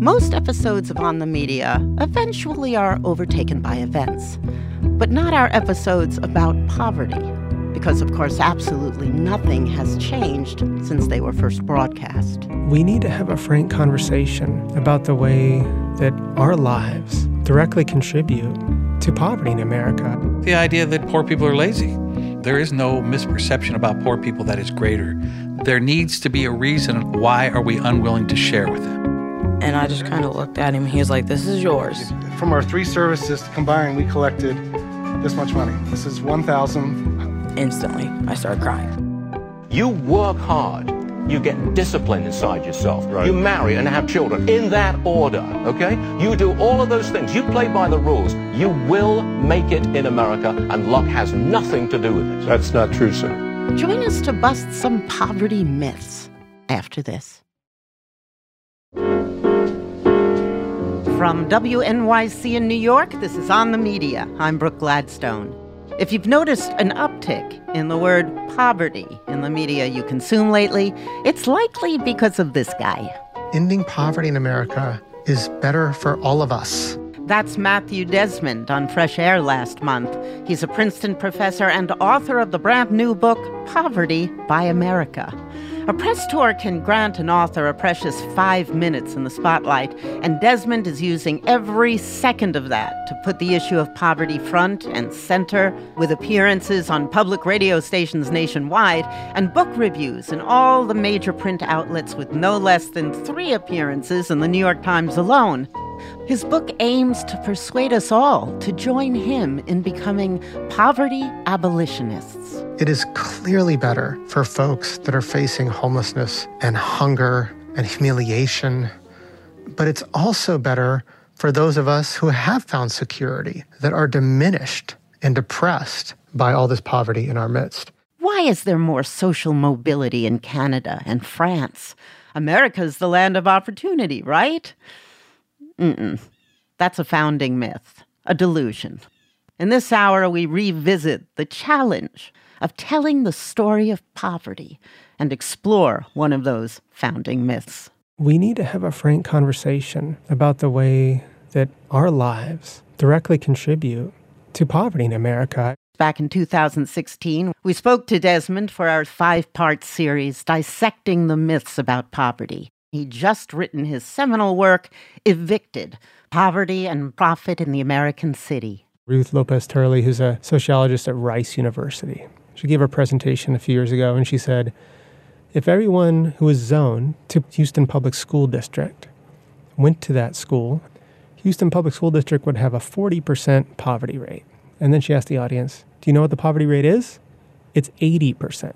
Most episodes of On the Media eventually are overtaken by events, but not our episodes about poverty, because, of course, absolutely nothing has changed since they were first broadcast. We need to have a frank conversation about the way that our lives directly contribute to poverty in America. The idea that poor people are lazy. There is no misperception about poor people that is greater. There needs to be a reason why are we unwilling to share with them. And I just kind of looked at him. He was like, this is yours. From our three services combined, we collected this much money. This is $1,000. Instantly, I started crying. You work hard. You get discipline inside yourself. Right. You marry and have children in that order, okay? You do all of those things. You play by the rules. You will make it in America, and luck has nothing to do with it. That's not true, sir. Join us to bust some poverty myths after this. From WNYC in New York, this is On the Media. I'm Brooke Gladstone. If you've noticed an uptick in the word poverty in the media you consume lately, it's likely because of this guy. Ending poverty in America is better for all of us. That's Matthew Desmond on Fresh Air last month. He's a Princeton professor and author of the brand new book, Poverty by America. A press tour can grant an author a precious 5 minutes in the spotlight, and Desmond is using every second of that to put the issue of poverty front and center, with appearances on public radio stations nationwide and book reviews in all the major print outlets, with no less than 3 appearances in the New York Times alone. His book aims to persuade us all to join him in becoming poverty abolitionists. It is clearly better for folks that are facing homelessness and hunger and humiliation, but it's also better for those of us who have found security, that are diminished and depressed by all this poverty in our midst. Why is there more social mobility in Canada and France? America's the land of opportunity, right? That's a founding myth, a delusion. In this hour, we revisit the challenge of telling the story of poverty and explore one of those founding myths. We need to have a frank conversation about the way that our lives directly contribute to poverty in America. Back in 2016, we spoke to Desmond for our 5-part series dissecting the myths about poverty. He'd just written his seminal work, Evicted: Poverty and Profit in the American City. Ruth Lopez Turley, who's a sociologist at Rice University, she gave a presentation a few years ago, and she said, if everyone who was zoned to Houston Public School District went to that school, Houston Public School District would have a 40% poverty rate. And then she asked the audience, do you know what the poverty rate is? It's 80%.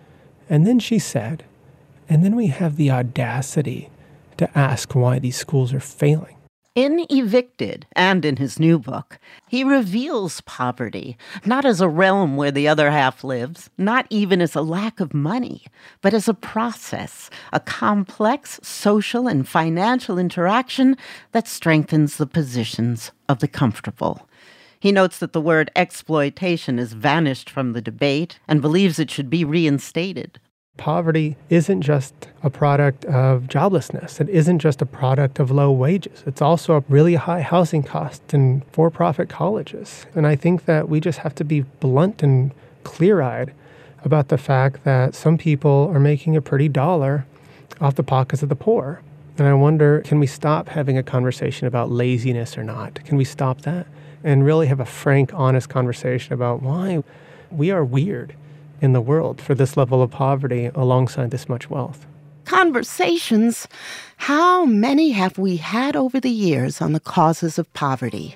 And then she said, and then we have the audacity to ask why these schools are failing. In Evicted, and in his new book, he reveals poverty, not as a realm where the other half lives, not even as a lack of money, but as a process, a complex social and financial interaction that strengthens the positions of the comfortable. He notes that the word exploitation has vanished from the debate and believes it should be reinstated. Poverty isn't just a product of joblessness. It isn't just a product of low wages. It's also a really high housing cost in for-profit colleges. And I think that we just have to be blunt and clear-eyed about the fact that some people are making a pretty dollar off the pockets of the poor. And I wonder, can we stop having a conversation about laziness or not? Can we stop that and really have a frank, honest conversation about why we are weird in the world for this level of poverty alongside this much wealth? Conversations. How many have we had over the years on the causes of poverty?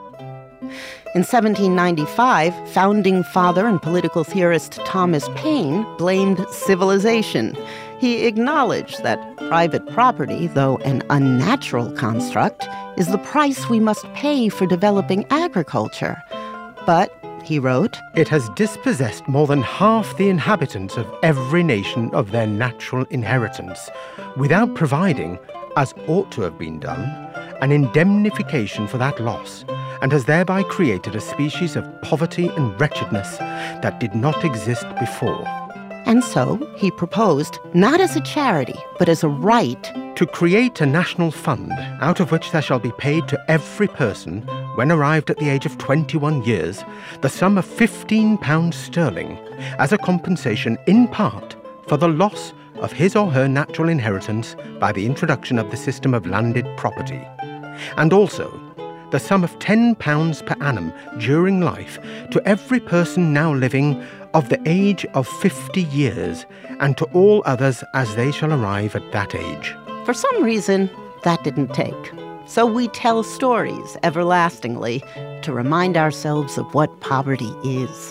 In 1795, founding father and political theorist Thomas Paine blamed civilization. He acknowledged that private property, though an unnatural construct, is the price we must pay for developing agriculture. But, he wrote, it has dispossessed more than half the inhabitants of every nation of their natural inheritance, without providing, as ought to have been done, an indemnification for that loss, and has thereby created a species of poverty and wretchedness that did not exist before. And so he proposed, not as a charity, but as a right, to create a national fund out of which there shall be paid to every person, when arrived at the age of 21 years, the sum of £15 sterling as a compensation in part for the loss of his or her natural inheritance by the introduction of the system of landed property, and also the sum of £10 per annum during life to every person now living of the age of 50 years, and to all others as they shall arrive at that age. For some reason, that didn't take. So we tell stories everlastingly to remind ourselves of what poverty is.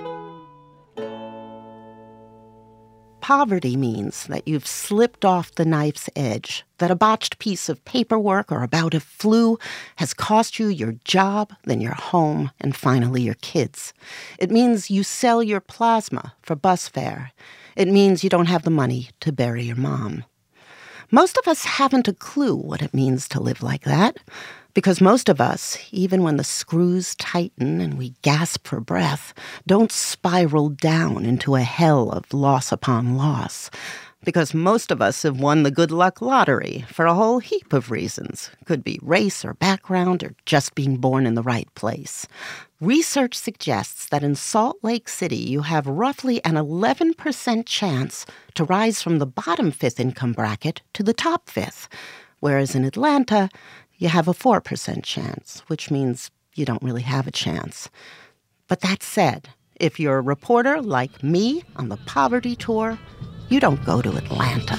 Poverty means that you've slipped off the knife's edge, that a botched piece of paperwork or a bout of flu has cost you your job, then your home, and finally your kids. It means you sell your plasma for bus fare. It means you don't have the money to bury your mom. Most of us haven't a clue what it means to live like that, because most of us, even when the screws tighten and we gasp for breath, don't spiral down into a hell of loss upon loss. Because most of us have won the good luck lottery for a whole heap of reasons. Could be race or background or just being born in the right place. Research suggests that in Salt Lake City, you have roughly an 11% chance to rise from the bottom fifth income bracket to the top fifth, whereas in Atlanta, you have a 4% chance, which means you don't really have a chance. But that said, if you're a reporter like me on the Poverty Tour, you don't go to Atlanta.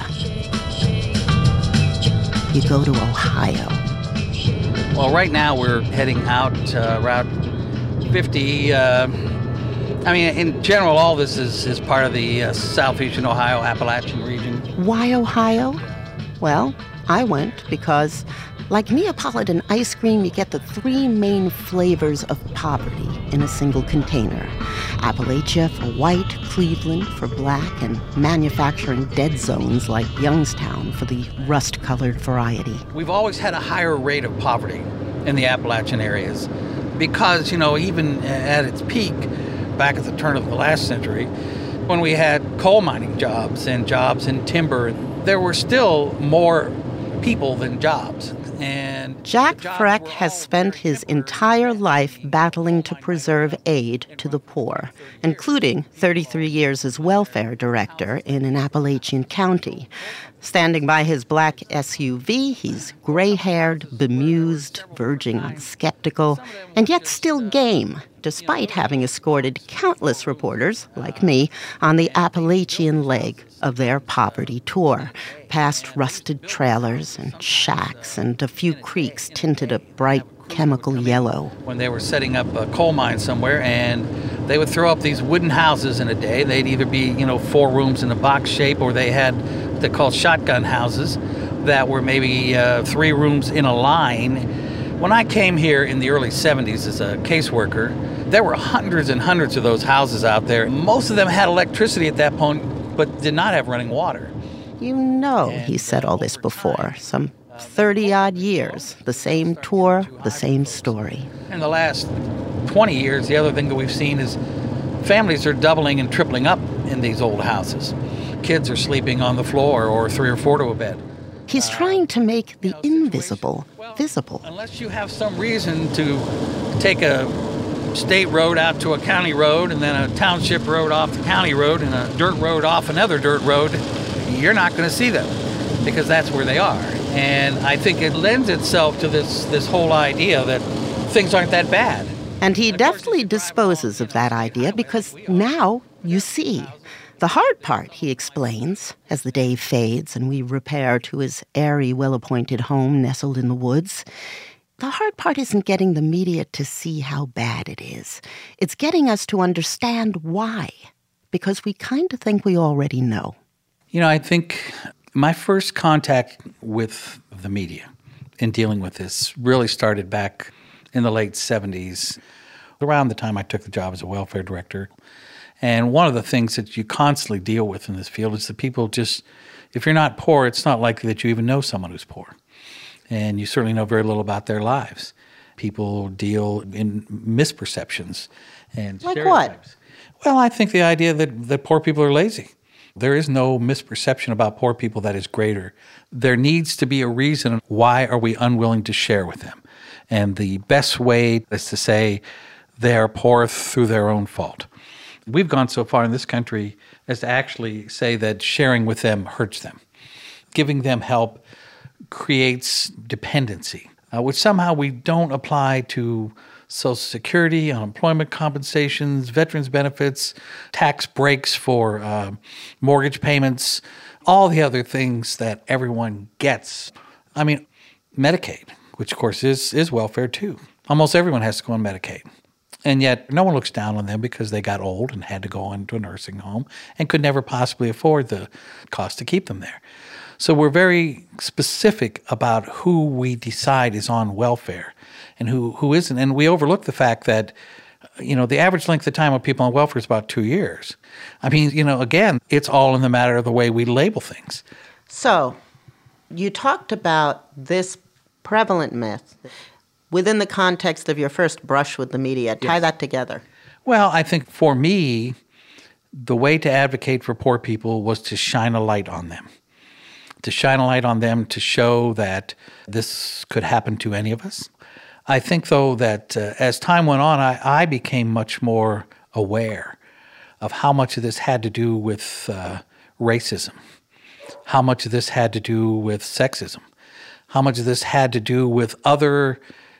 You go to Ohio. Well, right now we're heading out Route 50. In general, all this is part of the southeastern Ohio Appalachian region. Why Ohio? Well, I went because, like Neapolitan ice cream, you get the three main flavors of poverty in a single container. Appalachia for white, Cleveland for black, and manufacturing dead zones like Youngstown for the rust-colored variety. We've always had a higher rate of poverty in the Appalachian areas because, even at its peak, back at the turn of the last century, when we had coal mining jobs and jobs in timber, there were still more people than jobs. And Jack Freck has spent his entire life battling to preserve aid to the poor, including 33 years as welfare director in an Appalachian county. Standing by his black SUV, he's gray-haired, bemused, verging on skeptical, and yet still game, despite having escorted countless reporters, like me, on the Appalachian leg of their poverty tour, past rusted trailers and shacks and a few creeks tinted a bright chemical yellow. When they were setting up a coal mine somewhere, and they would throw up these wooden houses in a day. They'd either be, 4 rooms in a box shape, or they had what they called shotgun houses that were maybe 3 rooms in a line. When I came here in the early 70s as a caseworker, there were hundreds and hundreds of those houses out there. Most of them had electricity at that point, but did not have running water. He said all this before, some 30-odd years, the same tour, the same story. In the last 20 years, the other thing that we've seen is families are doubling and tripling up in these old houses. Kids are sleeping on the floor or 3 or 4 to a bed. He's trying to make the invisible visible. Unless you have some reason to take a state road out to a county road and then a township road off the county road and a dirt road off another dirt road, you're not going to see them because that's where they are. And I think it lends itself to this whole idea that things aren't that bad. And he deftly disposes of that idea because now you see. The hard part, he explains, as the day fades and we repair to his airy, well-appointed home nestled in the woods, the hard part isn't getting the media to see how bad it is. It's getting us to understand why, because we kind of think we already know. I think my first contact with the media in dealing with this really started back in the late 70s, around the time I took the job as a welfare director. And one of the things that you constantly deal with in this field is that people just, if you're not poor, it's not likely that you even know someone who's poor. And you certainly know very little about their lives. People deal in misperceptions and like stereotypes. What? Well, I think the idea that poor people are lazy. There is no misperception about poor people that is greater. There needs to be a reason why are we unwilling to share with them. And the best way is to say they are poor through their own fault. We've gone so far in this country as to actually say that sharing with them hurts them. Giving them help creates dependency, which somehow we don't apply to Social Security, unemployment compensations, veterans benefits, tax breaks for mortgage payments, all the other things that everyone gets. I mean, Medicaid, which of course is welfare too. Almost everyone has to go on Medicaid. And yet no one looks down on them because they got old and had to go into a nursing home and could never possibly afford the cost to keep them there. So we're very specific about who we decide is on welfare and who isn't. And we overlook the fact that, the average length of time of people on welfare is about 2 years. I mean, again, it's all in the matter of the way we label things. So you talked about this prevalent myth within the context of your first brush with the media. Tie that together. Well, I think for me, the way to advocate for poor people was to shine a light on them. To shine a light on them to show that this could happen to any of us. I think, though, that as time went on, I became much more aware of how much of this had to do with racism, how much of this had to do with sexism, how much of this had to do with other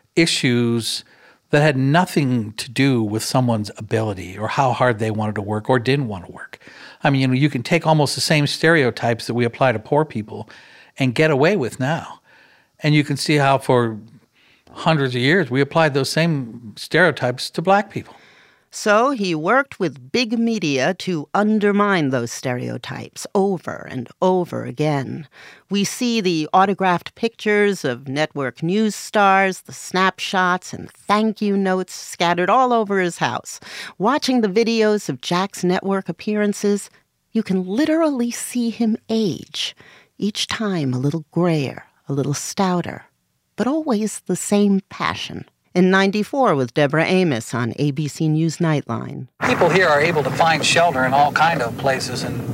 issues that had nothing to do with someone's ability or how hard they wanted to work or didn't want to work. I mean, you can take almost the same stereotypes that we apply to poor people and get away with now. And you can see how for hundreds of years we applied those same stereotypes to black people. So he worked with big media to undermine those stereotypes over and over again. We see the autographed pictures of network news stars, the snapshots and thank you notes scattered all over his house. Watching the videos of Jack's network appearances, you can literally see him age, each time a little grayer, a little stouter, but always the same passion. In '94 with Deborah Amos on ABC News Nightline. People here are able to find shelter in all kind of places, and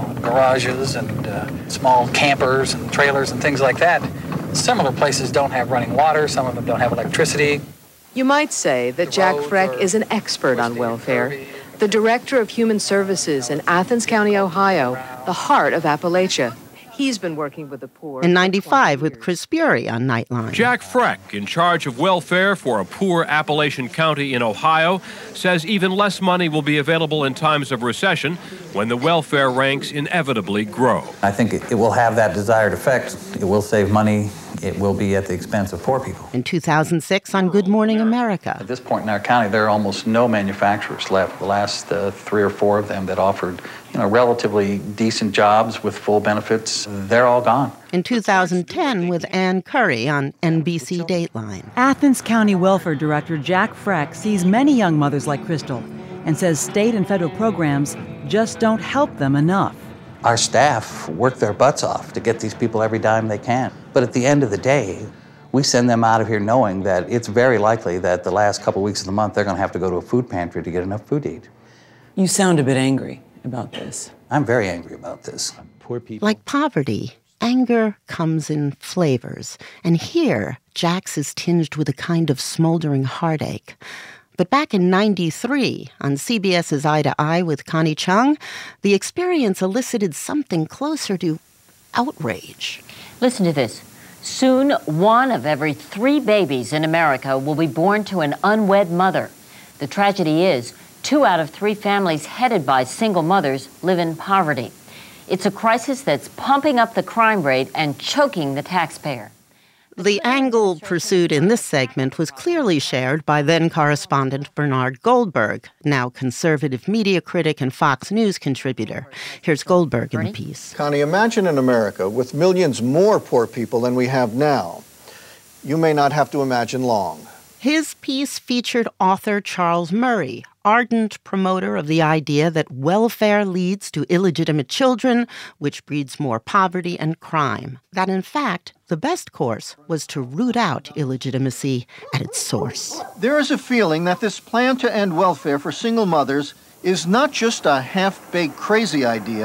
garages and small campers and trailers and things like that. Similar places don't have running water. Some of them don't have electricity. You might say that Jack Freck is an expert on welfare, the director of human services in Athens County, Ohio, the heart of Appalachia. He's been working with the poor. In '95 with Chris Bury on Nightline. Jack Freck, in charge of welfare for a poor Appalachian county in Ohio, says even less money will be available in times of recession when the welfare ranks inevitably grow. I think it will have that desired effect. It will save money. It will be at the expense of poor people. In 2006 on Good Morning America. At this point in our county, there are almost no manufacturers left. The last 3 or 4 of them that offered relatively decent jobs with full benefits, they're all gone. In 2010 with Ann Curry on NBC Dateline. Athens County Welfare Director Jack Freck sees many young mothers like Crystal and says state and federal programs just don't help them enough. Our staff work their butts off to get these people every dime they can. But at the end of the day, we send them out of here knowing that it's very likely that the last couple weeks of the month they're going to have to go to a food pantry to get enough food to eat. You sound a bit angry about this. I'm very angry about this. Poor people. Like poverty, anger comes in flavors. And here, Jack's is tinged with a kind of smoldering heartache. But back in '93, on CBS's Eye to Eye with Connie Chung, the experience elicited something closer to outrage. Listen to this. Soon, 1 of every 3 babies in America will be born to an unwed mother. The tragedy is, 2 out of 3 families headed by single mothers live in poverty. It's a crisis that's pumping up the crime rate and choking the taxpayer. The angle pursued in this segment was clearly shared by then-correspondent Bernard Goldberg, now conservative media critic and Fox News contributor. Here's Goldberg in the piece. Connie, imagine in America with millions more poor people than we have now. You may not have to imagine long. His piece featured author Charles Murray, ardent promoter of the idea that welfare leads to illegitimate children, which breeds more poverty and crime. That, in fact, the best course was to root out illegitimacy at its source. There is a feeling that this plan to end welfare for single mothers is not just a half-baked crazy idea,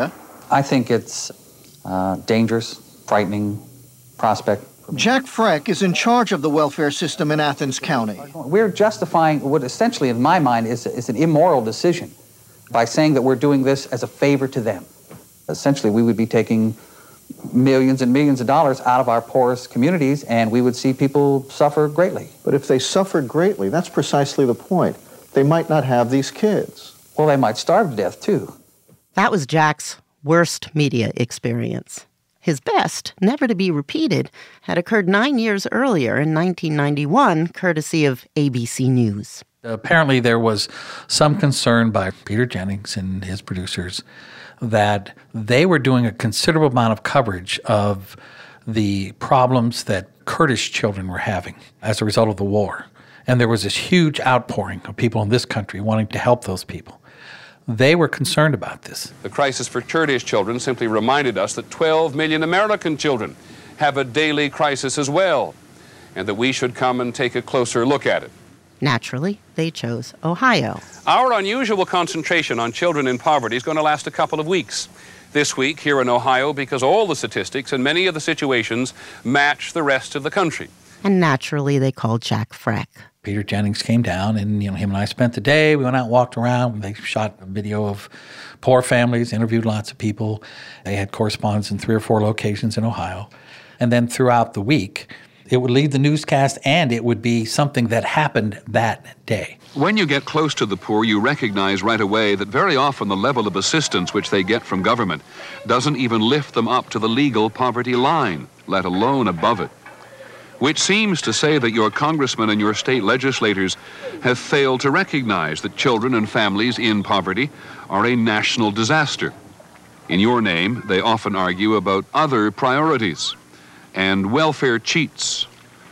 I think it's dangerous, frightening prospect. Jack Freck is in charge of the welfare system in Athens County. We're justifying what essentially, in my mind, is an immoral decision by saying that we're doing this as a favor to them. Essentially, we would be taking millions and millions of dollars out of our poorest communities, and we would see people suffer greatly. But if they suffered greatly, that's precisely the point. They might not have these kids. Well, they might starve to death, too. That was Jack's worst media experience. His best, never to be repeated, had occurred 9 years earlier in 1991, courtesy of ABC News. Apparently there was some concern by Peter Jennings and his producers that they were doing a considerable amount of coverage of the problems that Kurdish children were having as a result of the war. And there was this huge outpouring of people in this country wanting to help those people. They were concerned about this. The crisis for Kurdish children simply reminded us that 12 million American children have a daily crisis as well, and that we should come and take a closer look at it. Naturally, they chose Ohio. Our unusual concentration on children in poverty is going to last a couple of weeks. This week here in Ohio, because all the statistics and many of the situations match the rest of the country. And naturally, they called Jack Freck. Peter Jennings came down, and him and I spent the day. We went out and walked around. They shot a video of poor families, interviewed lots of people. They had correspondents in 3 or 4 locations in Ohio. And then throughout the week, it would lead the newscast, and it would be something that happened that day. When you get close to the poor, you recognize right away that very often the level of assistance which they get from government doesn't even lift them up to the legal poverty line, let alone above it. Which seems to say that your congressmen and your state legislators have failed to recognize that children and families in poverty are a national disaster. In your name, they often argue about other priorities. And welfare cheats.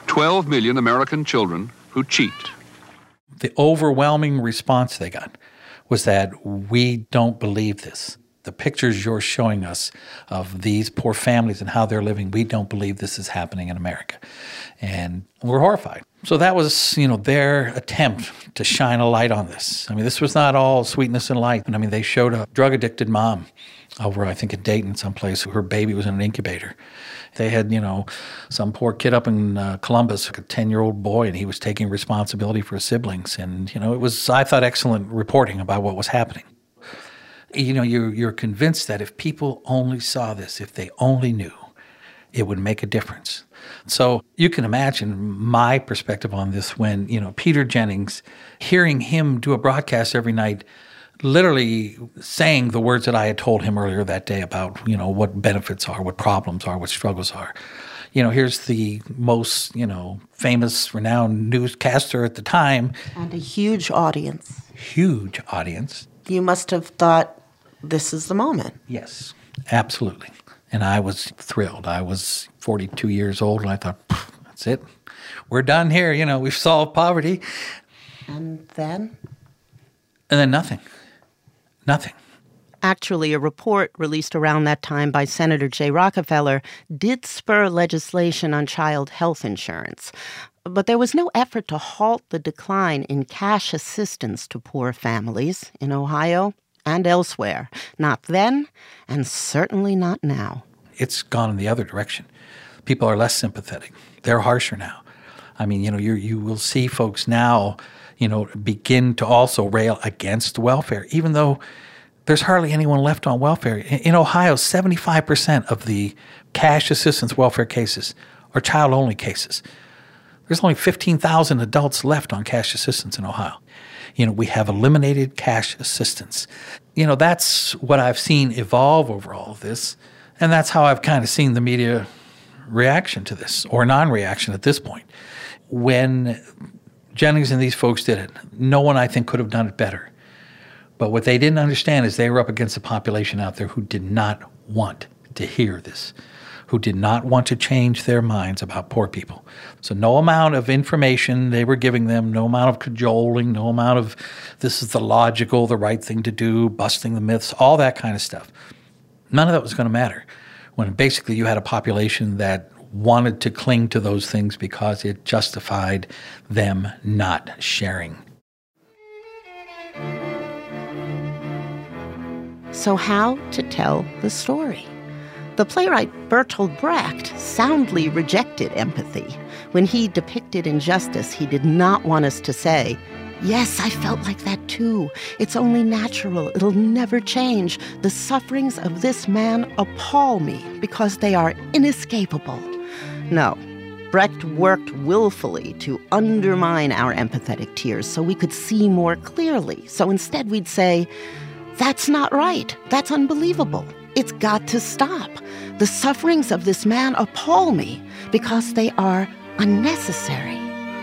12 million American children who cheat. The overwhelming response they got was that we don't believe this. The pictures you're showing us of these poor families and how they're living, we don't believe this is happening in America. And we're horrified. So that was, their attempt to shine a light on this. I mean, this was not all sweetness and light. I mean, they showed a drug-addicted mom over, I think, in Dayton someplace. Her baby was in an incubator. They had, some poor kid up in Columbus, a 10-year-old boy, and he was taking responsibility for his siblings. And, it was, I thought, excellent reporting about what was happening. You're convinced that if people only saw this, if they only knew, it would make a difference. So you can imagine my perspective on this when, Peter Jennings, hearing him do a broadcast every night, literally saying the words that I had told him earlier that day about, what benefits are, what problems are, what struggles are. Here's the most, famous, renowned newscaster at the time. And a huge audience. Huge audience. You must have thought, this is the moment. Yes, absolutely. And I was thrilled. I was 42 years old, and I thought, that's it. We're done here. We've solved poverty. And then? And then nothing. Nothing. Actually, a report released around that time by Senator Jay Rockefeller did spur legislation on child health insurance. But there was no effort to halt the decline in cash assistance to poor families in Ohio and elsewhere. Not then, and certainly not now. It's gone in the other direction. People are less sympathetic. They're harsher now. I mean, you will see folks now, begin to also rail against welfare, even though there's hardly anyone left on welfare. In Ohio, 75% of the cash assistance welfare cases are child-only cases. There's only 15,000 adults left on cash assistance in Ohio. We have eliminated cash assistance. That's what I've seen evolve over all of this, and that's how I've kind of seen the media reaction to this, or non-reaction at this point. When Jennings and these folks did it, no one, I think, could have done it better. But what they didn't understand is they were up against a population out there who did not want to hear this, who did not want to change their minds about poor people. So no amount of information they were giving them, no amount of cajoling, no amount of this is the logical, the right thing to do, busting the myths, all that kind of stuff. None of that was going to matter when basically you had a population that wanted to cling to those things because it justified them not sharing. So how to tell the story? The playwright Bertolt Brecht soundly rejected empathy. When he depicted injustice, he did not want us to say, "Yes, I felt like that too. It's only natural. It'll never change. The sufferings of this man appall me because they are inescapable." No. Brecht worked willfully to undermine our empathetic tears so we could see more clearly. So instead we'd say, "That's not right. That's unbelievable. It's got to stop. The sufferings of this man appall me because they are unnecessary."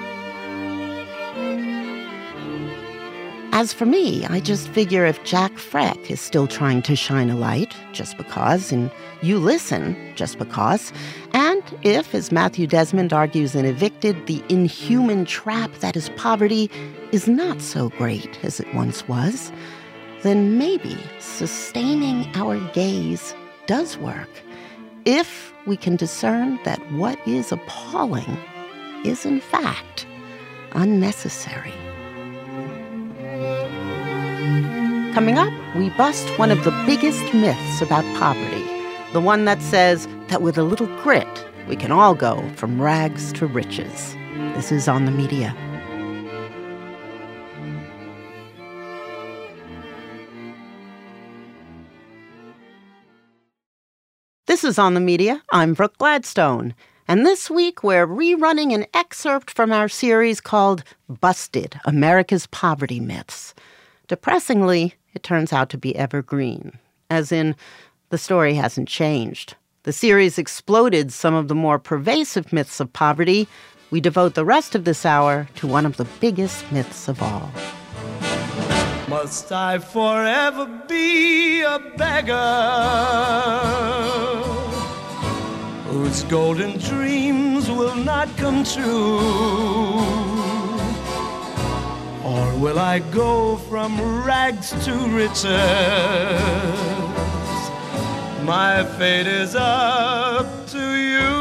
As for me, I just figure if Jack Freck is still trying to shine a light, just because, and you listen, just because, and if, as Matthew Desmond argues in Evicted, the inhuman trap that is poverty is not so great as it once was, then maybe sustaining our gaze does work, if we can discern that what is appalling is in fact unnecessary. Coming up, we bust one of the biggest myths about poverty, the one that says that with a little grit, we can all go from rags to riches. This is On the Media. This is On the Media. I'm Brooke Gladstone. And this week, we're rerunning an excerpt from our series called Busted, America's Poverty Myths. Depressingly, it turns out to be evergreen, as in, the story hasn't changed. The series exploded some of the more pervasive myths of poverty. We devote the rest of this hour to one of the biggest myths of all. Must I forever be a beggar whose golden dreams will not come true? Or will I go from rags to riches? My fate is up to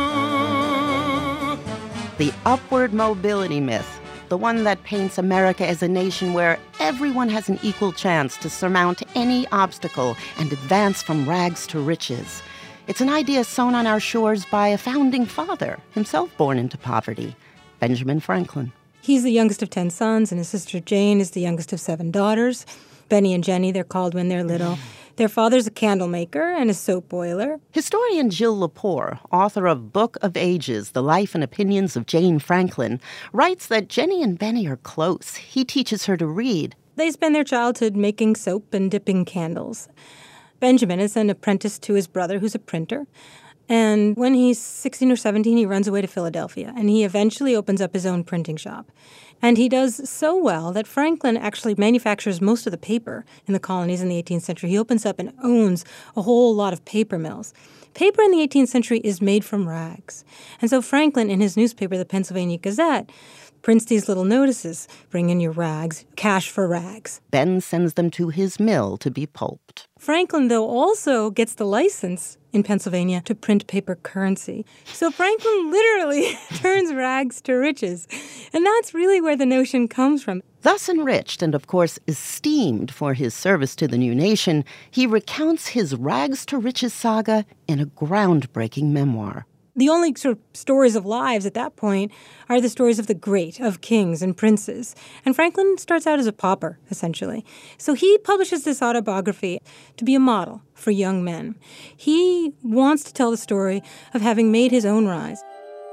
you. The upward mobility myth, the one that paints America as a nation where everyone has an equal chance to surmount any obstacle and advance from rags to riches. It's an idea sown on our shores by a founding father, himself born into poverty, Benjamin Franklin. He's the youngest of 10 sons, and his sister Jane is the youngest of 7 daughters. Benny and Jenny, they're called when they're little. Their father's a candle maker and a soap boiler. Historian Jill Lepore, author of Book of Ages, The Life and Opinions of Jane Franklin, writes that Jenny and Benny are close. He teaches her to read. They spend their childhood making soap and dipping candles. Benjamin is an apprentice to his brother, who's a printer. And when he's 16 or 17, he runs away to Philadelphia, and he eventually opens up his own printing shop. And he does so well that Franklin actually manufactures most of the paper in the colonies in the 18th century. He opens up and owns a whole lot of paper mills. Paper in the 18th century is made from rags. And so Franklin, in his newspaper, the Pennsylvania Gazette, prints these little notices, bring in your rags, cash for rags. Ben sends them to his mill to be pulped. Franklin, though, also gets the license in Pennsylvania to print paper currency. So Franklin literally turns rags to riches. And that's really where the notion comes from. Thus enriched and, of course, esteemed for his service to the new nation, he recounts his rags to riches saga in a groundbreaking memoir. The only sort of stories of lives at that point are the stories of the great, of kings and princes. And Franklin starts out as a pauper, essentially. So he publishes this autobiography to be a model for young men. He wants to tell the story of having made his own rise.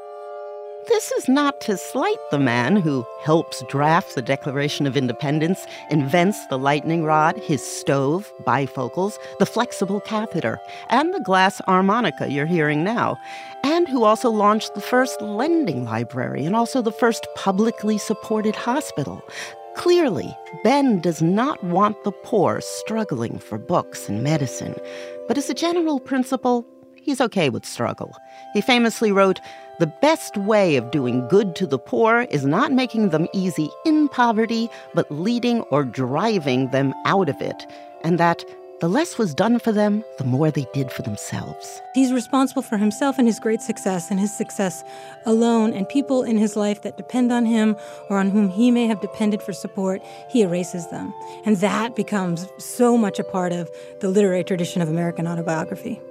This is not to slight the man who helps draft the Declaration of Independence, invents the lightning rod, his stove, bifocals, the flexible catheter, and the glass harmonica you're hearing now, and who also launched the first lending library and also the first publicly supported hospital. Clearly, Ben does not want the poor struggling for books and medicine, but as a general principle, he's okay with struggle. He famously wrote, "The best way of doing good to the poor is not making them easy in poverty, but leading or driving them out of it." And that the less was done for them, the more they did for themselves. He's responsible for himself and his great success and his success alone, and people in his life that depend on him or on whom he may have depended for support, he erases them. And that becomes so much a part of the literary tradition of American autobiography.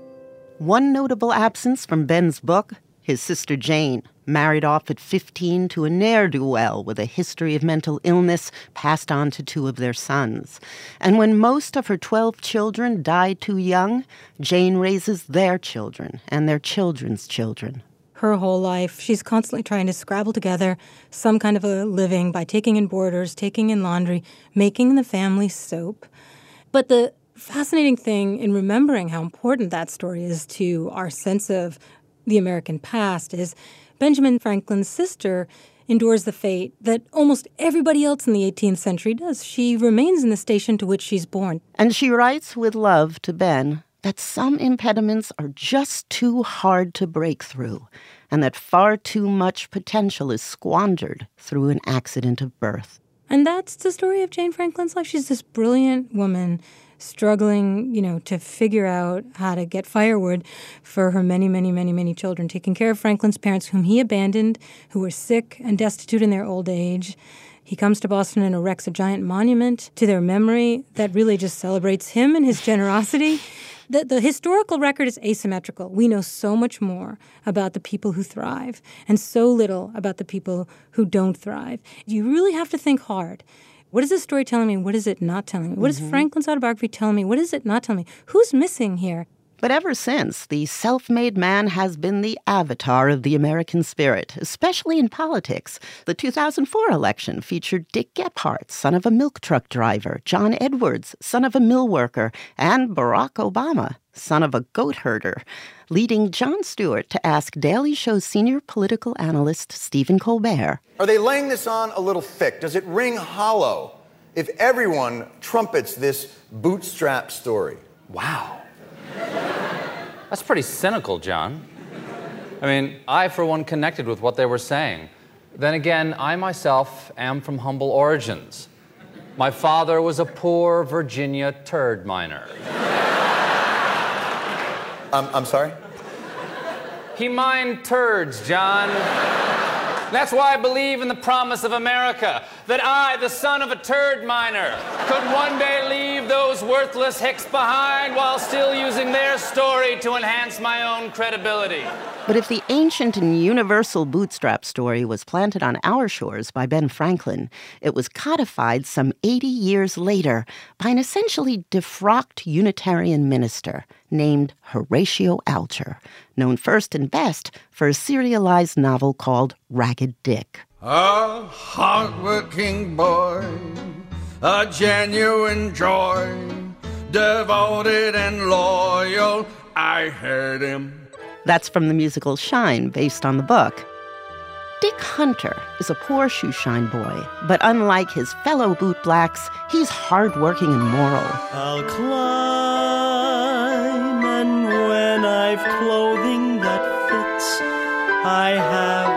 One notable absence from Ben's book, his sister Jane, married off at 15 to a ne'er-do-well with a history of mental illness passed on to 2 of their sons. And when most of her 12 children died too young, Jane raises their children and their children's children. Her whole life, she's constantly trying to scrabble together some kind of a living by taking in boarders, taking in laundry, making the family soap. But the fascinating thing in remembering how important that story is to our sense of the American past is Benjamin Franklin's sister endures the fate that almost everybody else in the 18th century does. She remains in the station to which she's born. And she writes with love to Ben that some impediments are just too hard to break through, and that far too much potential is squandered through an accident of birth. And that's the story of Jane Franklin's life. She's this brilliant woman struggling, to figure out how to get firewood for her many, many, many, many children, taking care of Franklin's parents, whom he abandoned, who were sick and destitute in their old age. He comes to Boston and erects a giant monument to their memory that really just celebrates him and his generosity. The historical record is asymmetrical. We know so much more about the people who thrive and so little about the people who don't thrive. You really have to think hard. What is this story telling me? What is it not telling me? What is Franklin's autobiography telling me? What is it not telling me? Who's missing here? But ever since, the self-made man has been the avatar of the American spirit, especially in politics. The 2004 election featured Dick Gephardt, son of a milk truck driver, John Edwards, son of a mill worker, and Barack Obama, son of a goat herder, leading Jon Stewart to ask Daily Show's senior political analyst Stephen Colbert. Are they laying this on a little thick? Does it ring hollow if everyone trumpets this bootstrap story? Wow. That's pretty cynical, John. I mean, I, for one, connected with what they were saying. Then again, I myself am from humble origins. My father was a poor Virginia turd miner. I'm sorry? He mined turds, John. That's why I believe in the promise of America, that I, the son of a turd miner, could one day leave those worthless hicks behind while still using their story to enhance my own credibility. But if the ancient and universal bootstrap story was planted on our shores by Ben Franklin, it was codified some 80 years later by an essentially defrocked Unitarian minister named Horatio Alger, known first and best for a serialized novel called Ragged Dick. A hard-working boy, a genuine joy, devoted and loyal, I heard him. That's from the musical Shine, based on the book. Dick Hunter is a poor shoeshine boy, but unlike his fellow bootblacks, he's hardworking and moral. I'll climb, and when I've clothing that fits, I have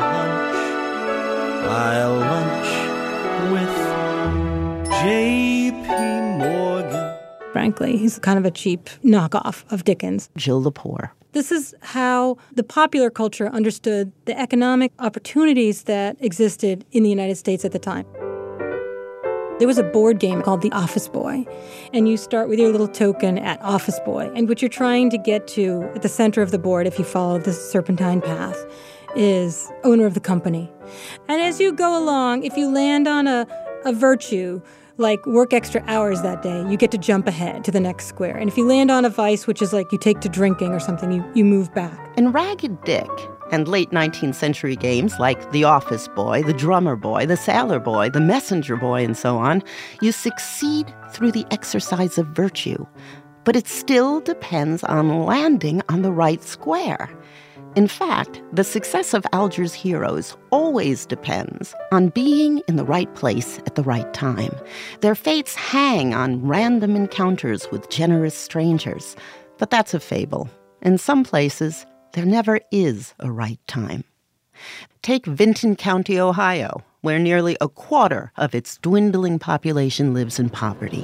a hunch I'll lunch with J.P. Morgan. Frankly, he's kind of a cheap knockoff of Dickens. Jill Lepore. This is how the popular culture understood the economic opportunities that existed in the United States at the time. There was a board game called The Office Boy, and you start with your little token at Office Boy, and what you're trying to get to at the center of the board, if you follow the serpentine path, is owner of the company. And as you go along, if you land on a virtue, like work extra hours that day, you get to jump ahead to the next square. And if you land on a vice, which is like you take to drinking or something, you move back. In Ragged Dick and late 19th century games like The Office Boy, The Drummer Boy, The Sailor Boy, The Messenger Boy, and so on, you succeed through the exercise of virtue. But it still depends on landing on the right square. In fact, the success of Alger's heroes always depends on being in the right place at the right time. Their fates hang on random encounters with generous strangers. But that's a fable. In some places, there never is a right time. Take Vinton County, Ohio, where nearly a quarter of its dwindling population lives in poverty.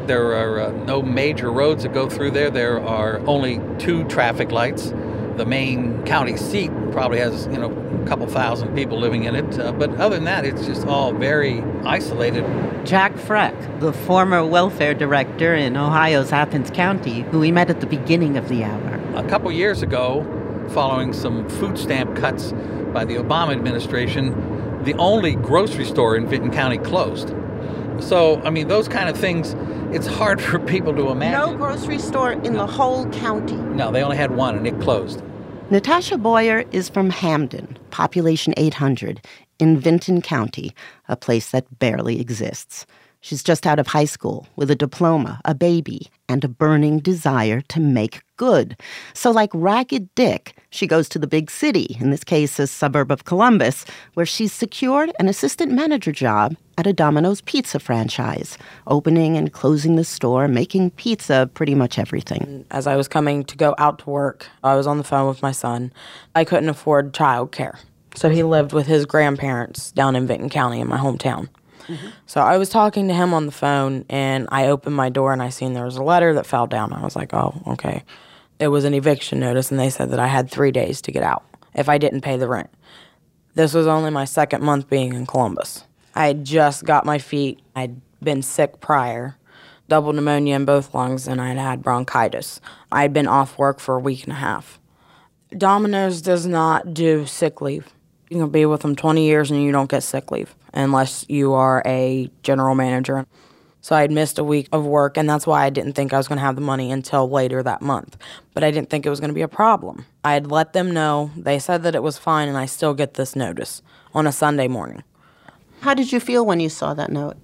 There are no major roads that go through there. There are only 2 traffic lights. The main county seat probably has, a couple thousand people living in it. But other than that, it's just all very isolated. Jack Freck, the former welfare director in Ohio's Athens County, who we met at the beginning of the hour. A couple years ago, following some food stamp cuts by the Obama administration, the only grocery store in Vinton County closed. So, those kind of things, it's hard for people to imagine. No grocery store in the whole county. No, they only had one, and it closed. Natasha Boyer is from Hamden, population 800, in Vinton County, a place that barely exists. She's just out of high school with a diploma, a baby, and a burning desire to make good. So like Ragged Dick, she goes to the big city, in this case a suburb of Columbus, where she's secured an assistant manager job at a Domino's pizza franchise, opening and closing the store, making pizza pretty much everything. As I was coming to go out to work, I was on the phone with my son. I couldn't afford childcare, so he lived with his grandparents down in Vinton County in my hometown. Mm-hmm. So I was talking to him on the phone, and I opened my door, and I seen there was a letter that fell down. I was like, oh, okay. It was an eviction notice, and they said that I had 3 days to get out if I didn't pay the rent. This was only my second month being in Columbus. I had just got my feet. I'd been sick prior, double pneumonia in both lungs, and I'd had bronchitis. I'd been off work for a week and a half. Domino's does not do sick leave. You can be with them 20 years and you don't get sick leave unless you are a general manager. So I'd missed a week of work, and that's why I didn't think I was going to have the money until later that month. But I didn't think it was going to be a problem. I had let them know. They said that it was fine, and I still get this notice on a Sunday morning. How did you feel when you saw that note?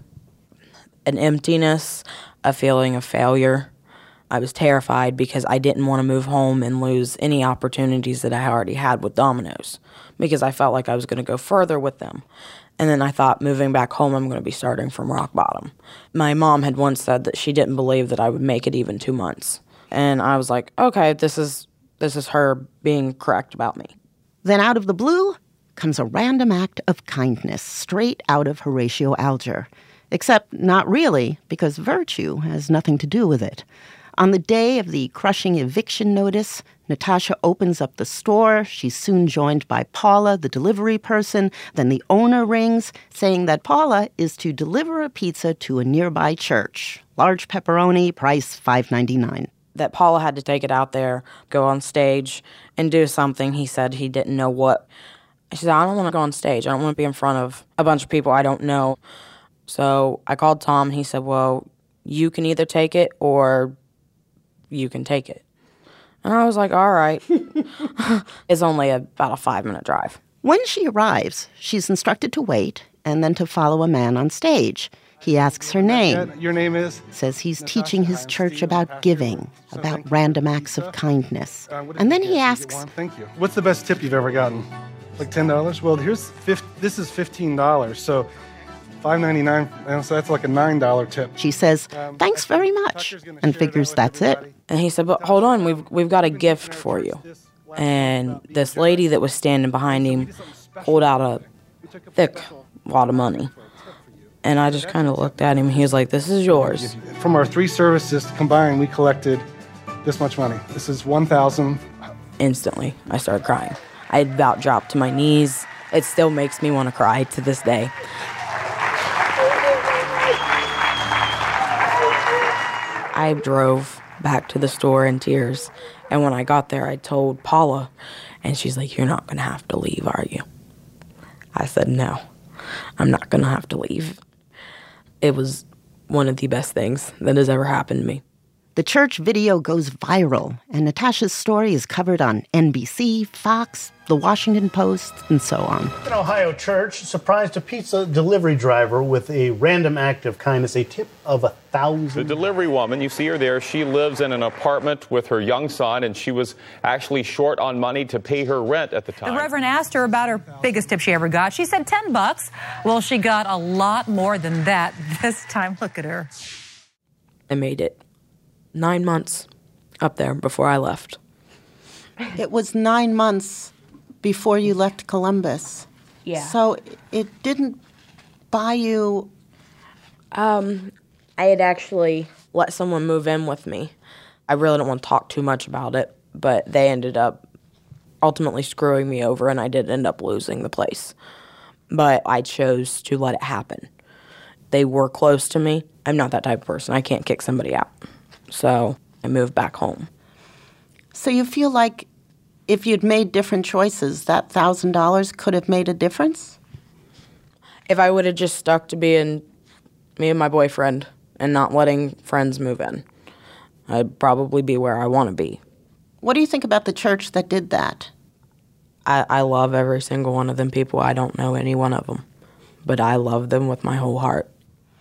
An emptiness, a feeling of failure. I was terrified because I didn't want to move home and lose any opportunities that I already had with Domino's, because I felt like I was going to go further with them. And then I thought, moving back home, I'm going to be starting from rock bottom. My mom had once said that she didn't believe that I would make it even 2 months. And I was like, okay, this is her being correct about me. Then out of the blue comes a random act of kindness straight out of Horatio Alger. Except not really, because virtue has nothing to do with it. On the day of the crushing eviction notice, Natasha opens up the store. She's soon joined by Paula, the delivery person. Then the owner rings, saying that Paula is to deliver a pizza to a nearby church. Large pepperoni, price $5.99. That Paula had to take it out there, go on stage, and do something. He said he didn't know what. She said, I don't want to go on stage. I don't want to be in front of a bunch of people I don't know. So I called Tom, and he said, well, you can either take it or you can take it. And I was like, all right. It's only about a 5-minute drive. When she arrives, she's instructed to wait and then to follow a man on stage. He asks her name. Your name is? Says he's teaching his church about giving, about random acts of kindness. And then he asks, Thank you. What's the best tip you've ever gotten? Like $10? Well, this is $15, so $5.99, so that's like a $9 tip. She says, thanks very much, and figures that's it. And he said, but hold on, we've got a gift for you. And this lady that was standing behind him pulled out a thick wad of money. And I just kind of looked at him. He was like, this is yours. From our 3 services combined, we collected this much money. This is $1,000. Instantly, I started crying. I had about dropped to my knees. It still makes me want to cry to this day. I drove back to the store in tears, and when I got there, I told Paula, and she's like, you're not going to have to leave, are you? I said, no, I'm not going to have to leave. It was one of the best things that has ever happened to me. The church video goes viral, and Natasha's story is covered on NBC, Fox, The Washington Post, and so on. An Ohio church surprised a pizza delivery driver with a random act of kindness, a tip of $1,000. The delivery woman, you see her there, she lives in an apartment with her young son, and she was actually short on money to pay her rent at the time. The Reverend asked her about her biggest tip she ever got. She said $10. Well, she got a lot more than that this time. Look at her. I made it 9 months up there before I left. It was 9 months before you left Columbus. Yeah. So it didn't buy you... I had actually let someone move in with me. I really don't want to talk too much about it, but they ended up ultimately screwing me over, and I did end up losing the place. But I chose to let it happen. They were close to me. I'm not that type of person. I can't kick somebody out. So I moved back home. So you feel like if you'd made different choices, that $1,000 could have made a difference? If I would have just stuck to being me and my boyfriend and not letting friends move in, I'd probably be where I want to be. What do you think about the church that did that? I love every single one of them people. I don't know any one of them, but I love them with my whole heart.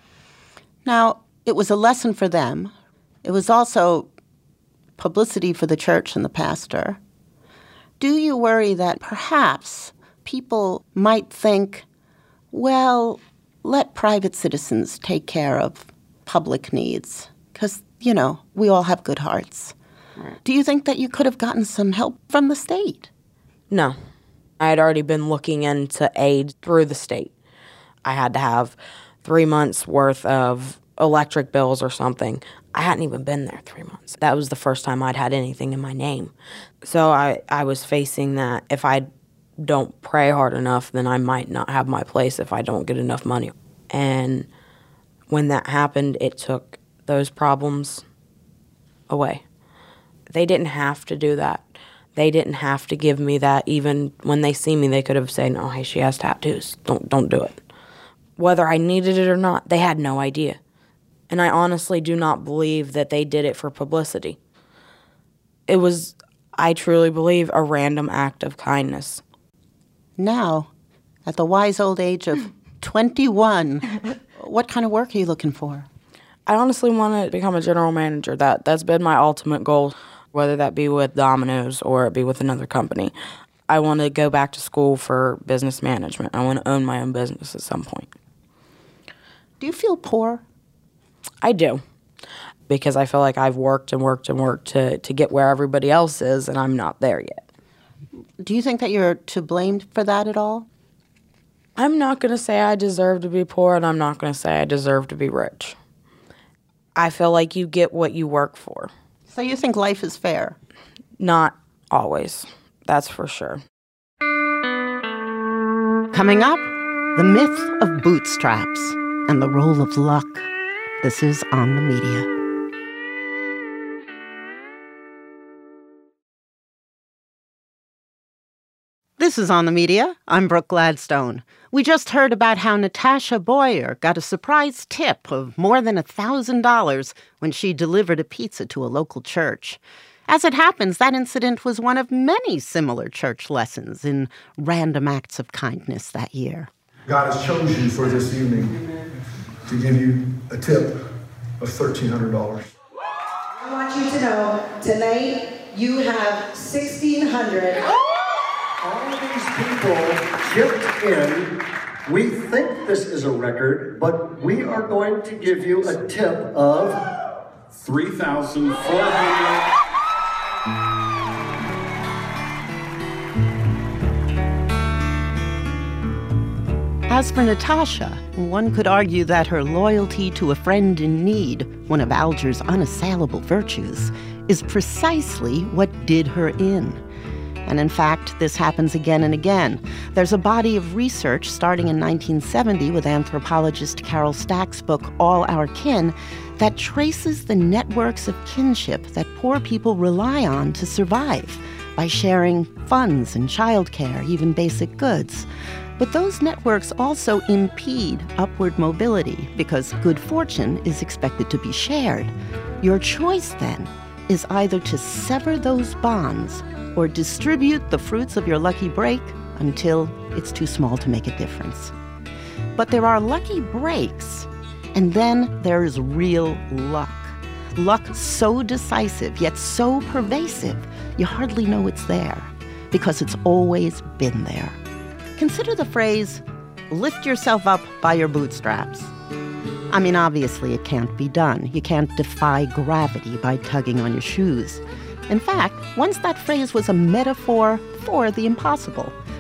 Now, it was a lesson for them. It was also publicity for the church and the pastor. Do you worry that perhaps people might think, well, let private citizens take care of public needs? Because, you know, we all have good hearts. Right. Do you think that you could have gotten some help from the state? No. I had already been looking into aid through the state. I had to have 3 months' worth of electric bills or something. I hadn't even been there 3 months. That was the first time I'd had anything in my name. So I was facing that if I don't pray hard enough, then I might not have my place if I don't get enough money. And when that happened, it took those problems away. They didn't have to do that. They didn't have to give me that. Even when they see me, they could have said, "No, hey, she has tattoos. Don't do it." Whether I needed it or not, they had no idea. And I honestly do not believe that they did it for publicity. It was, I truly believe, a random act of kindness. Now, at the wise old age of 21, what kind of work are you looking for? I honestly want to become a general manager. That's been my ultimate goal, whether that be with Domino's or it be with another company. I want to go back to school for business management. I want to own my own business at some point. Do you feel poor? I do, because I feel like I've worked and worked and worked to get where everybody else is, and I'm not there yet. Do you think that you're to blame for that at all? I'm not going to say I deserve to be poor, and I'm not going to say I deserve to be rich. I feel like you get what you work for. So you think life is fair? Not always, that's for sure. Coming up, the myth of bootstraps and the role of luck. This is On the Media. This is On the Media. I'm Brooke Gladstone. We just heard about how Natasha Boyer got a surprise tip of more than $1,000 when she delivered a pizza to a local church. As it happens, that incident was one of many similar church lessons in random acts of kindness that year. God has chosen you for this evening to give you a tip of $1,300. I want you to know, tonight you have $1,600. All these people chipped in. We think this is a record, but we are going to give you a tip of $3,400. As for Natasha, one could argue that her loyalty to a friend in need, one of Alger's unassailable virtues, is precisely what did her in. And in fact, this happens again and again. There's a body of research starting in 1970 with anthropologist Carol Stack's book, All Our Kin, that traces the networks of kinship that poor people rely on to survive by sharing funds and childcare, even basic goods. But those networks also impede upward mobility because good fortune is expected to be shared. Your choice, then, is either to sever those bonds or distribute the fruits of your lucky break until it's too small to make a difference. But there are lucky breaks, and then there is real luck. Luck so decisive, yet so pervasive, you hardly know it's there, because it's always been there. Consider the phrase, lift yourself up by your bootstraps. I mean, obviously it can't be done. You can't defy gravity by tugging on your shoes. In fact, once that phrase was a metaphor for the impossible,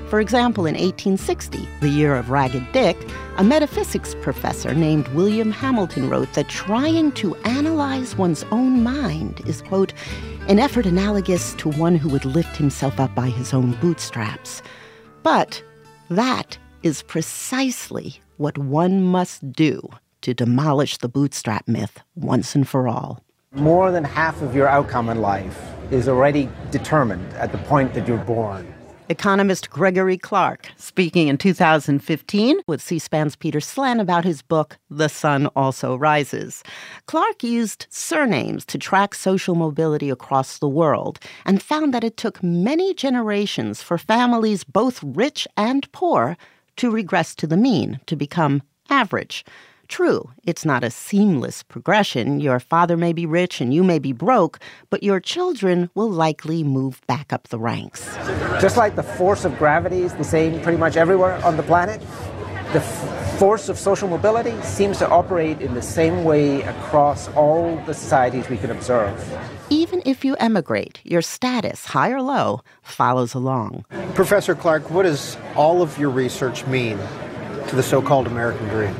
For example, in 1860, the year of Ragged Dick, a metaphysics professor named William Hamilton wrote that trying to analyze one's own mind is, quote, an effort analogous to one who would lift himself up by his own bootstraps. But that is precisely what one must do to demolish the bootstrap myth once and for all. More than half of your outcome in life is already determined at the point that you're born. Economist Gregory Clark, speaking in 2015 with C-SPAN's Peter Slen about his book, The Sun Also Rises. Clark used surnames to track social mobility across the world and found that it took many generations for families both rich and poor to regress to the mean, to become average. True, it's not a seamless progression. Your father may be rich and you may be broke, but your children will likely move back up the ranks. Just like the force of gravity is the same pretty much everywhere on the planet, the force of social mobility seems to operate in the same way across all the societies we can observe. Even if you emigrate, your status, high or low, follows along. Professor Clark, what does all of your research mean to the so-called American dream?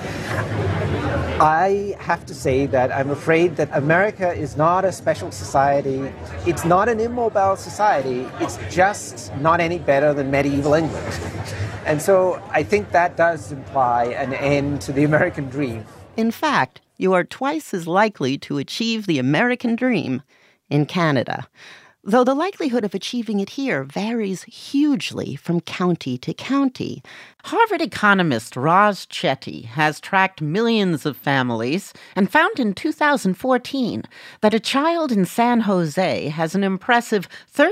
I have to say that I'm afraid that America is not a special society. It's not an immobile society. It's just not any better than medieval England. And so I think that does imply an end to the American dream. In fact, you are twice as likely to achieve the American dream in Canada, though the likelihood of achieving it here varies hugely from county to county. Harvard economist Raj Chetty has tracked millions of families and found in 2014 that a child in San Jose has an impressive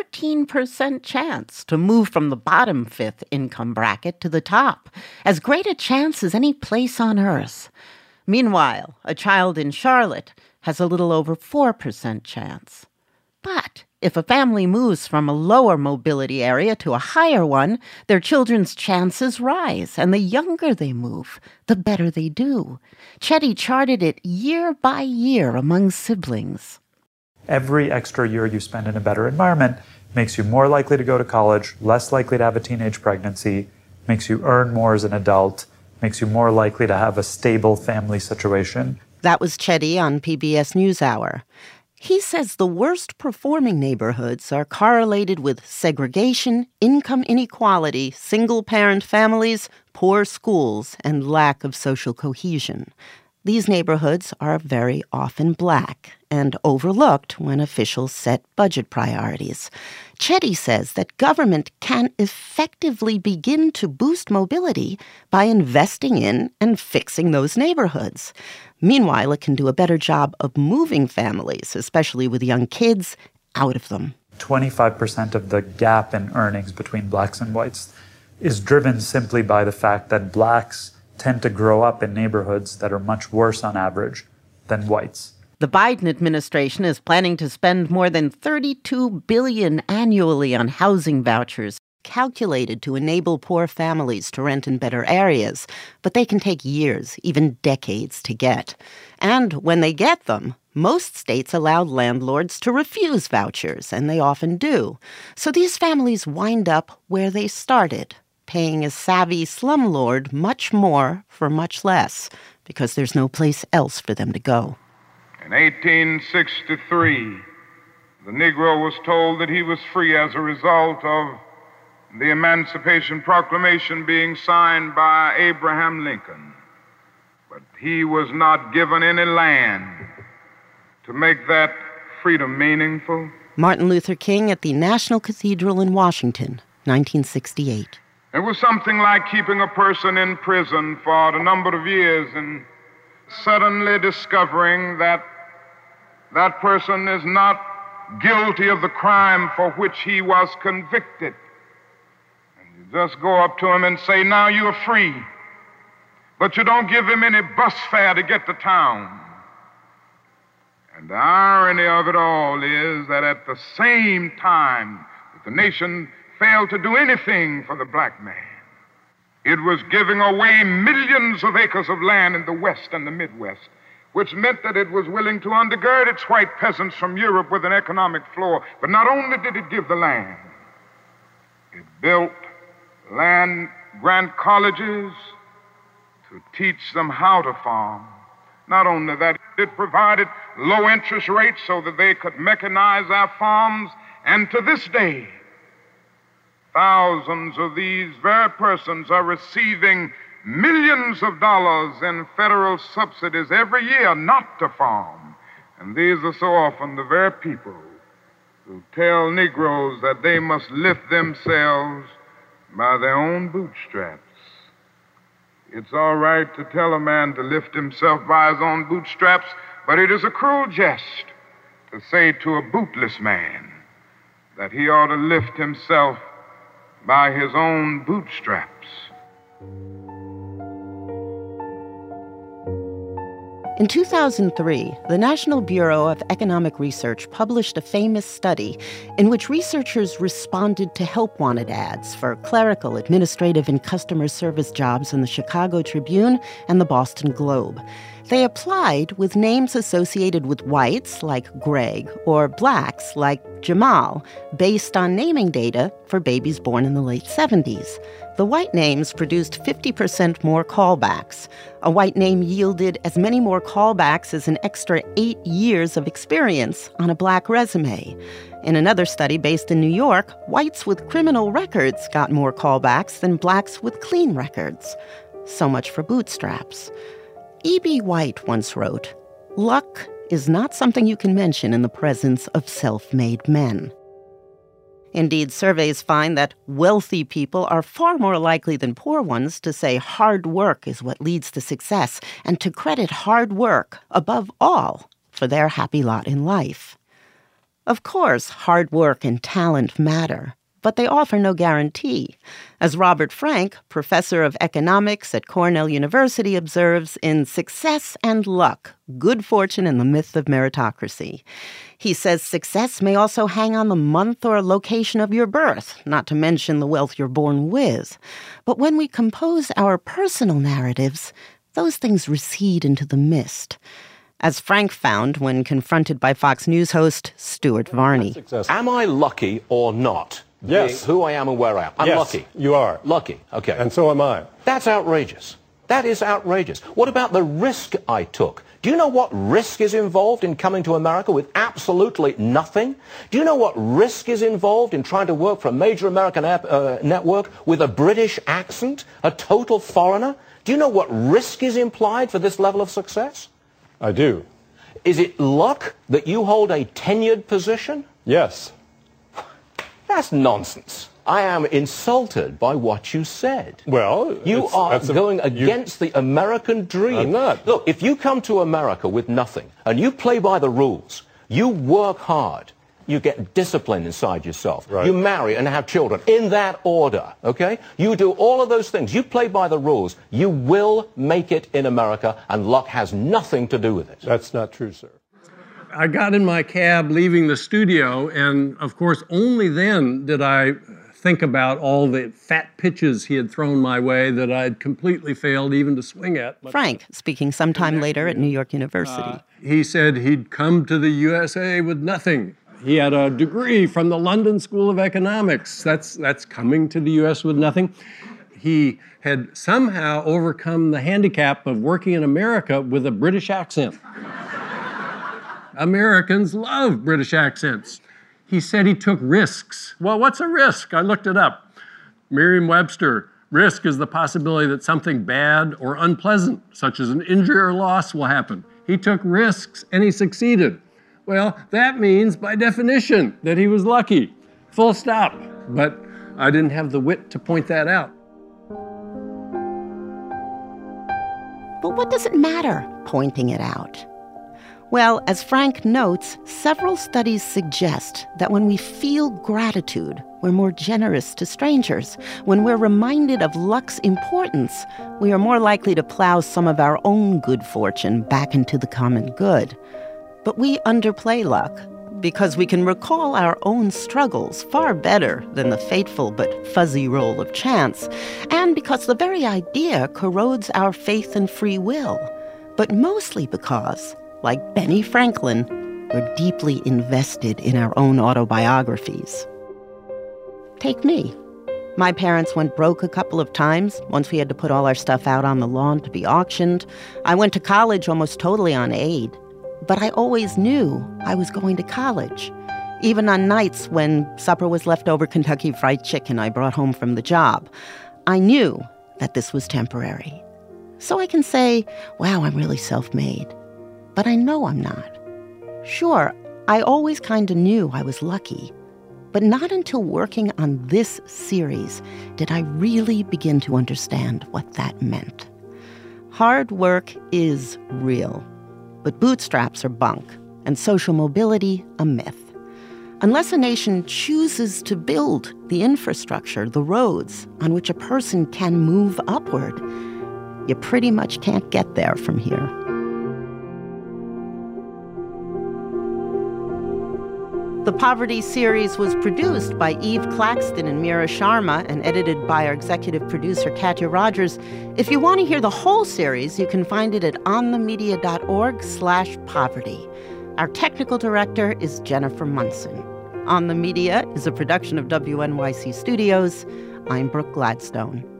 13% chance to move from the bottom fifth income bracket to the top, as great a chance as any place on earth. Meanwhile, a child in Charlotte has a little over 4% chance. But if a family moves from a lower mobility area to a higher one, their children's chances rise, and the younger they move, the better they do. Chetty charted it year by year among siblings. Every extra year you spend in a better environment makes you more likely to go to college, less likely to have a teenage pregnancy, makes you earn more as an adult, makes you more likely to have a stable family situation. That was Chetty on PBS NewsHour. He says the worst performing neighborhoods are correlated with segregation, income inequality, single-parent families, poor schools, and lack of social cohesion. These neighborhoods are very often black and overlooked when officials set budget priorities. Chetty says that government can effectively begin to boost mobility by investing in and fixing those neighborhoods. Meanwhile, it can do a better job of moving families, especially with young kids, out of them. 25% of the gap in earnings between blacks and whites is driven simply by the fact that blacks tend to grow up in neighborhoods that are much worse on average than whites. The Biden administration is planning to spend more than $32 billion annually on housing vouchers, calculated to enable poor families to rent in better areas, but they can take years, even decades, to get. And when they get them, most states allow landlords to refuse vouchers, and they often do. So these families wind up where they started, paying a savvy slumlord much more for much less, because there's no place else for them to go. In 1863, the Negro was told that he was free as a result of the Emancipation Proclamation being signed by Abraham Lincoln. But he was not given any land to make that freedom meaningful. Martin Luther King at the National Cathedral in Washington, 1968. It was something like keeping a person in prison for a number of years and suddenly discovering that that person is not guilty of the crime for which he was convicted. And you just go up to him and say, now you're free. But you don't give him any bus fare to get to town. And the irony of it all is that at the same time that the nation failed to do anything for the black man, it was giving away millions of acres of land in the West and the Midwest, which meant that it was willing to undergird its white peasants from Europe with an economic floor. But not only did it give the land, it built land-grant colleges to teach them how to farm. Not only that, it provided low interest rates so that they could mechanize our farms. And to this day, thousands of these very persons are receiving millions of dollars in federal subsidies every year not to farm. And these are so often the very people who tell Negroes that they must lift themselves by their own bootstraps. It's all right to tell a man to lift himself by his own bootstraps, but it is a cruel jest to say to a bootless man that he ought to lift himself by his own bootstraps. In 2003, the National Bureau of Economic Research published a famous study in which researchers responded to help-wanted ads for clerical, administrative, and customer service jobs in the Chicago Tribune and the Boston Globe. They applied with names associated with whites, like Greg, or blacks, like Jamal, based on naming data for babies born in the late 70s. The white names produced 50% more callbacks. A white name yielded as many more callbacks as an extra 8 years of experience on a black resume. In another study based in New York, whites with criminal records got more callbacks than blacks with clean records. So much for bootstraps. E.B. White once wrote, "Luck is not something you can mention in the presence of self-made men." Indeed, surveys find that wealthy people are far more likely than poor ones to say hard work is what leads to success and to credit hard work, above all, for their happy lot in life. Of course, hard work and talent matter, but they offer no guarantee. As Robert Frank, professor of economics at Cornell University, observes in Success and Luck, Good Fortune and the Myth of Meritocracy. He says success may also hang on the month or location of your birth, not to mention the wealth you're born with. But when we compose our personal narratives, those things recede into the mist. As Frank found when confronted by Fox News host Stuart Varney. Am I lucky or not? Yes. Who I am and where I am. I'm yes, lucky. You are. Lucky. Okay. And so am I. That's outrageous. That is outrageous. What about the risk I took? Do you know what risk is involved in coming to America with absolutely nothing? Do you know what risk is involved in trying to work for a major American network with a British accent, a total foreigner? Do you know what risk is implied for this level of success? I do. Is it luck that you hold a tenured position? Yes. That's nonsense. I am insulted by what you said. Well, you are going against the American dream. I'm not. Look, if you come to America with nothing and you play by the rules, you work hard, you get discipline inside yourself, right. You marry and have children in that order, okay? You do all of those things. You play by the rules. You will make it in America, and luck has nothing to do with it. That's not true, sir. I got in my cab leaving the studio, and of course, only then did I think about all the fat pitches he had thrown my way that I'd completely failed even to swing at. Frank, speaking sometime later at New York University. He said he'd come to the USA with nothing. He had a degree from the London School of Economics. That's coming to the US with nothing. He had somehow overcome the handicap of working in America with a British accent. Americans love British accents. He said he took risks. Well, what's a risk? I looked it up. Merriam-Webster, risk is the possibility that something bad or unpleasant, such as an injury or loss, will happen. He took risks and he succeeded. Well, that means, by definition, that he was lucky. Full stop. But I didn't have the wit to point that out. But what does it matter, pointing it out? Well, as Frank notes, several studies suggest that when we feel gratitude, we're more generous to strangers. When we're reminded of luck's importance, we are more likely to plow some of our own good fortune back into the common good. But we underplay luck because we can recall our own struggles far better than the fateful but fuzzy role of chance, and because the very idea corrodes our faith and free will, but mostly because, like Benny Franklin, we're deeply invested in our own autobiographies. Take me. My parents went broke a couple of times. Once we had to put all our stuff out on the lawn to be auctioned. I went to college almost totally on aid. But I always knew I was going to college. Even on nights when supper was leftover Kentucky Fried Chicken I brought home from the job, I knew that this was temporary. So I can say, wow, I'm really self-made. But I know I'm not. Sure, I always kind of knew I was lucky. But not until working on this series did I really begin to understand what that meant. Hard work is real, but bootstraps are bunk, and social mobility a myth. Unless a nation chooses to build the infrastructure, the roads on which a person can move upward, you pretty much can't get there from here. The Poverty series was produced by Eve Claxton and Meera Sharma and edited by our executive producer, Katya Rogers. If you want to hear the whole series, you can find it at onthemedia.org/poverty. Our technical director is Jennifer Munson. On the Media is a production of WNYC Studios. I'm Brooke Gladstone.